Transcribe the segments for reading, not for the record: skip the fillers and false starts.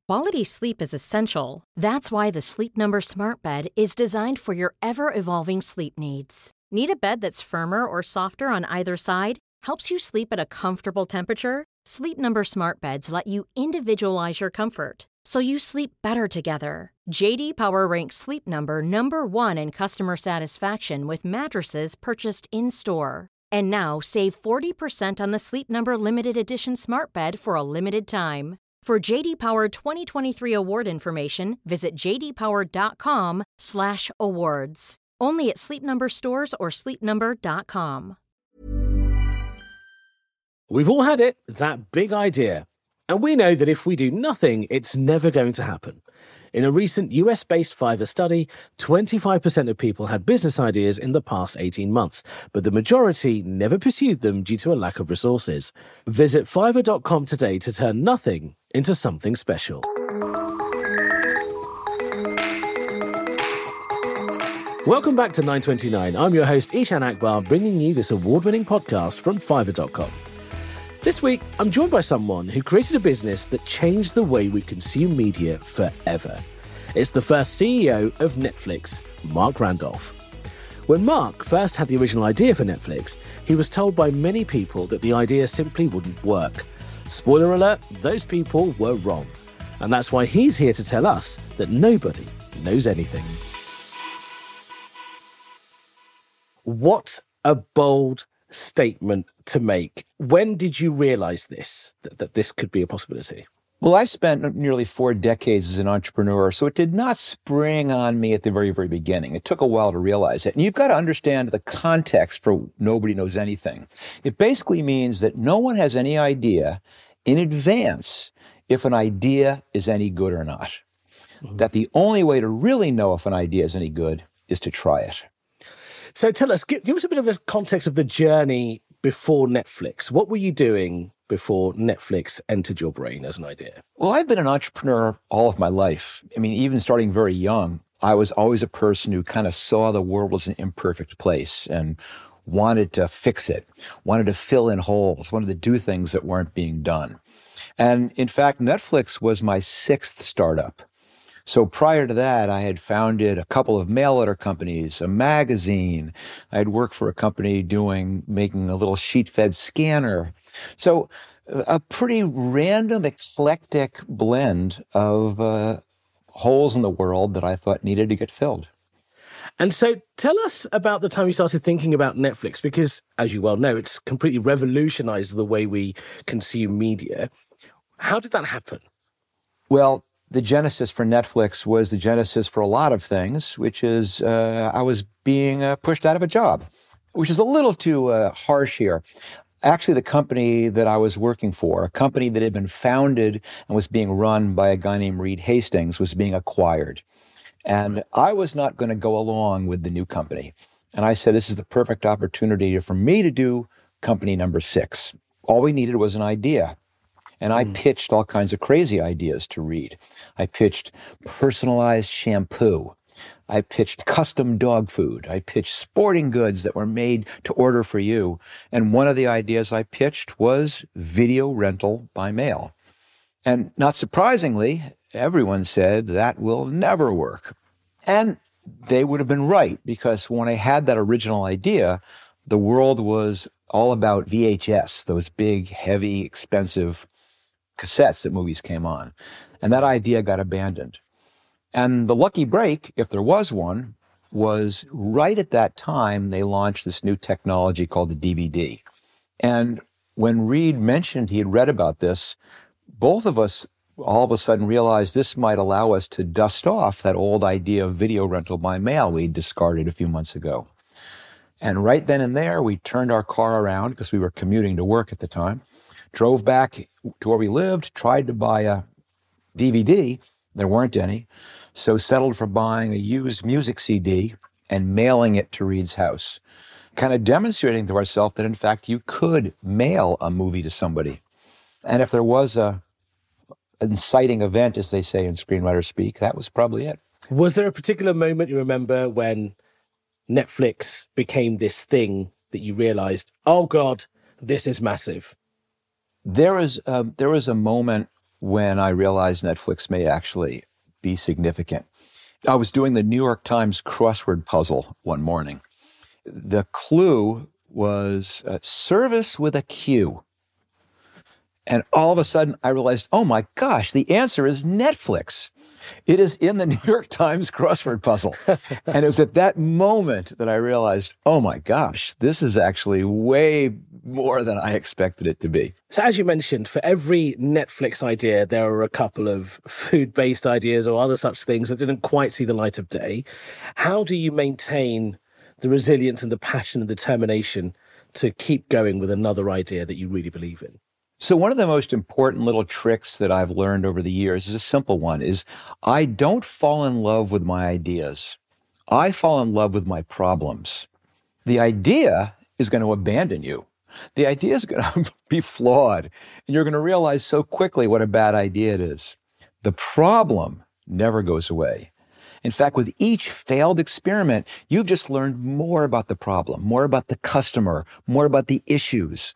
Quality sleep is essential. That's why the Sleep Number Smart Bed is designed for your ever-evolving sleep needs. Need a bed that's firmer or softer on either side? Helps you sleep at a comfortable temperature? Sleep Number Smart Beds let you individualize your comfort, so you sleep better together. J.D. Power ranks Sleep Number number one in customer satisfaction with mattresses purchased in-store. And now, save 40% on the Sleep Number Limited Edition Smart Bed for a limited time. For J.D. Power 2023 award information, visit jdpower.com/awards. Only at Sleep Number stores or sleepnumber.com. We've all had it, that big idea. And we know that if we do nothing, it's never going to happen. In a recent US-based Fiverr study, 25% of people had business ideas in the past 18 months, but the majority never pursued them due to a lack of resources. Visit Fiverr.com today to turn nothing into something special. Welcome back to 929. I'm your host, Ishan Akbar, bringing you this award-winning podcast from Fiverr.com. This week, I'm joined by someone who created a business that changed the way we consume media forever. It's the first CEO of Netflix, Marc Randolph. When Marc first had the original idea for Netflix, he was told by many people that the idea simply wouldn't work. Spoiler alert, those people were wrong. And that's why he's here to tell us that nobody knows anything. What a bold statement to make. When did you realize this, that this could be a possibility? Well, I've spent nearly 4 decades as an entrepreneur, so it did not spring on me at the very, very beginning. It took a while to realize it. And you've got to understand the context for nobody knows anything. It basically means that no one has any idea in advance if an idea is any good or not. Mm-hmm. That the only way to really know if an idea is any good is to try it. So tell us, give us a bit of a context of the journey before Netflix. What were you doing before Netflix entered your brain as an idea? Well, I've been an entrepreneur all of my life. I mean, even starting very young, I was always a person who kind of saw the world as an imperfect place and wanted to fix it, wanted to fill in holes, wanted to do things that weren't being done. And in fact, Netflix was my 6th startup. So prior to that, I had founded a couple of mail order companies, a magazine. I had worked for a company making a little sheet-fed scanner. So a pretty random, eclectic blend of holes in the world that I thought needed to get filled. And so tell us about the time you started thinking about Netflix, because as you well know, it's completely revolutionized the way we consume media. How did that happen? Well, the genesis for Netflix was the genesis for a lot of things, which is I was being pushed out of a job, which is a little too harsh here. Actually, the company that I was working for, a company that had been founded and was being run by a guy named Reed Hastings, was being acquired. And I was not going to go along with the new company. And I said, this is the perfect opportunity for me to do company number 6. All we needed was an idea. And I pitched all kinds of crazy ideas to Reed. I pitched personalized shampoo. I pitched custom dog food. I pitched sporting goods that were made to order for you. And one of the ideas I pitched was video rental by mail. And not surprisingly, everyone said that will never work. And they would have been right, because when I had that original idea, the world was all about VHS, those big, heavy, expensive cassettes that movies came on. And that idea got abandoned. And the lucky break, if there was one, was right at that time they launched this new technology called the DVD. And when Reed mentioned he had read about this, both of us all of a sudden realized this might allow us to dust off that old idea of video rental by mail we discarded a few months ago. And right then and there, we turned our car around because we were commuting to work at the time, drove back to where we lived, tried to buy a DVD. There weren't any. So settled for buying a used music CD and mailing it to Reed's house, kind of demonstrating to ourselves that, in fact, you could mail a movie to somebody. And if there was an inciting event, as they say in screenwriter speak, that was probably it. Was there a particular moment you remember when Netflix became this thing that you realized, oh God, this is massive? There was a moment when I realized Netflix may actually be significant. I was doing the New York Times crossword puzzle one morning. The clue was service with a Q. And all of a sudden, I realized, oh my gosh, the answer is Netflix. It is in the New York Times crossword puzzle. And it was at that moment that I realized, oh my gosh, this is actually way more than I expected it to be. So as you mentioned, for every Netflix idea, there are a couple of food-based ideas or other such things that didn't quite see the light of day. How do you maintain the resilience and the passion and determination to keep going with another idea that you really believe in? So one of the most important little tricks that I've learned over the years is a simple one, is I don't fall in love with my ideas. I fall in love with my problems. The idea is going to abandon you. The idea is going to be flawed, and you're going to realize so quickly what a bad idea it is. The problem never goes away. In fact, with each failed experiment, you've just learned more about the problem, more about the customer, more about the issues.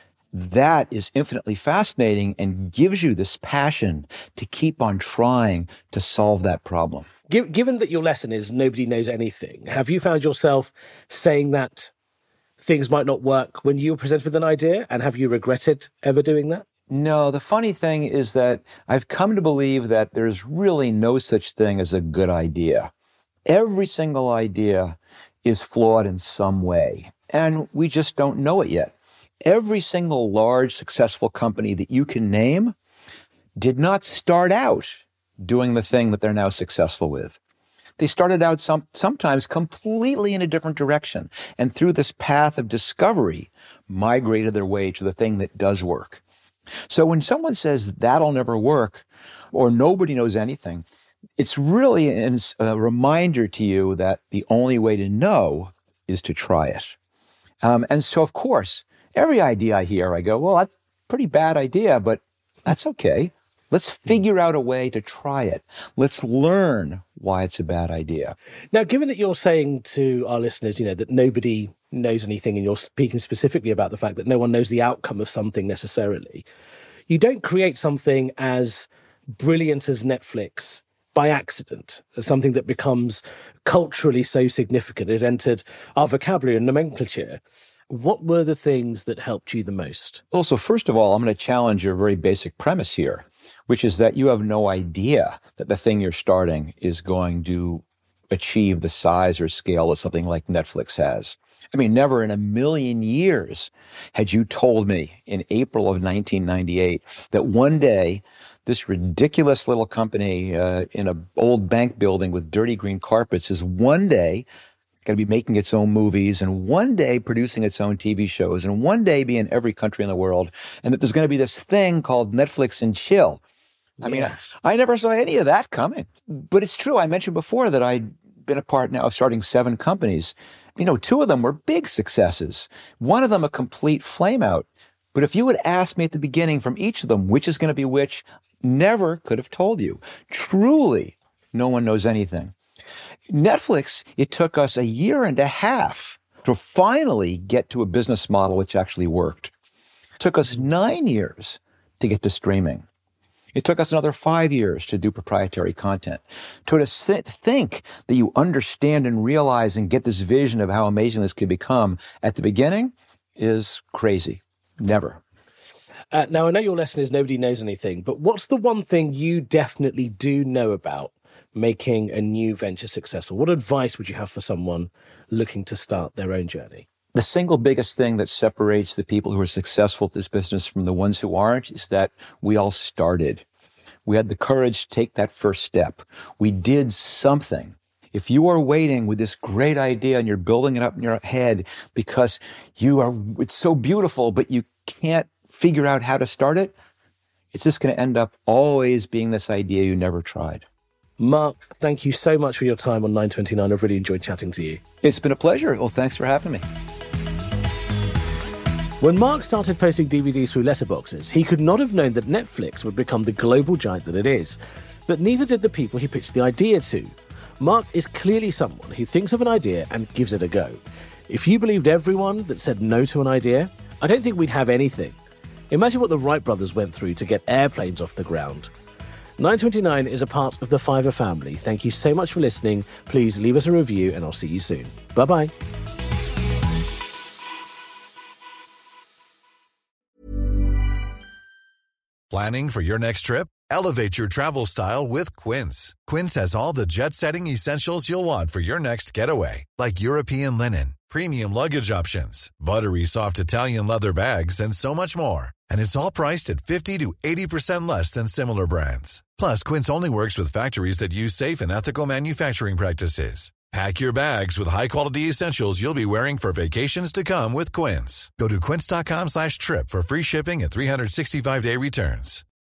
That is infinitely fascinating and gives you this passion to keep on trying to solve that problem. Given that your lesson is nobody knows anything, have you found yourself saying that things might not work when you were presented with an idea? And have you regretted ever doing that? No, the funny thing is that I've come to believe that there's really no such thing as a good idea. Every single idea is flawed in some way, and we just don't know it yet. Every single large, successful company that you can name did not start out doing the thing that they're now successful with. They started out sometimes completely in a different direction, and through this path of discovery, migrated their way to the thing that does work. So when someone says that'll never work, or nobody knows anything, it's really a reminder to you that the only way to know is to try it. And so, of course, every idea I hear, I go, well, that's a pretty bad idea, but that's okay. Let's figure out a way to try it. Let's learn why it's a bad idea. Now, given that you're saying to our listeners, that nobody knows anything, and you're speaking specifically about the fact that no one knows the outcome of something necessarily, you don't create something as brilliant as Netflix by accident, as something that becomes culturally so significant, has entered our vocabulary and nomenclature. What were the things that helped you the most? Also, first of all, I'm going to challenge your very basic premise here, which is that you have no idea that the thing you're starting is going to achieve the size or scale that something like Netflix has. I mean, never in a million years had you told me in April of 1998 that one day this ridiculous little company in an old bank building with dirty green carpets is one day going to be making its own movies, and one day producing its own TV shows, and one day be in every country in the world, and that there's going to be this thing called Netflix and chill. I mean, I never saw any of that coming. But it's true. I mentioned before that I'd been a part now of starting 7 companies. 2 of them were big successes. One of them a complete flameout. But if you had asked me at the beginning from each of them, which is going to be which, never could have told you. Truly, no one knows anything. Netflix, it took us 1.5 years to finally get to a business model which actually worked. It took us 9 years to get to streaming. It took us another 5 years to do proprietary content. To think that you understand and realize and get this vision of how amazing this could become at the beginning is crazy. Never. Now, I know your lesson is nobody knows anything, but what's the one thing you definitely do know about making a new venture successful? What advice would you have for someone looking to start their own journey? The single biggest thing that separates the people who are successful at this business from the ones who aren't is that we all started. We had the courage to take that first step. We did something. If you are waiting with this great idea and you're building it up in your head because it's so beautiful, but you can't figure out how to start it, it's just going to end up always being this idea you never tried. Mark, thank you so much for your time on 929. I've really enjoyed chatting to you. It's been a pleasure. Well, thanks for having me. When Mark started posting DVDs through letterboxes, he could not have known that Netflix would become the global giant that it is. But neither did the people he pitched the idea to. Mark is clearly someone who thinks of an idea and gives it a go. If you believed everyone that said no to an idea, I don't think we'd have anything. Imagine what the Wright brothers went through to get airplanes off the ground. 929 is a part of the Fiverr family. Thank you so much for listening. Please leave us a review and I'll see you soon. Bye-bye. Planning for your next trip? Elevate your travel style with Quince. Quince has all the jet-setting essentials you'll want for your next getaway, like European linen, premium luggage options, buttery soft Italian leather bags, and so much more. And it's all priced at 50 to 80% less than similar brands. Plus, Quince only works with factories that use safe and ethical manufacturing practices. Pack your bags with high-quality essentials you'll be wearing for vacations to come with Quince. Go to quince.com/trip for free shipping and 365-day returns.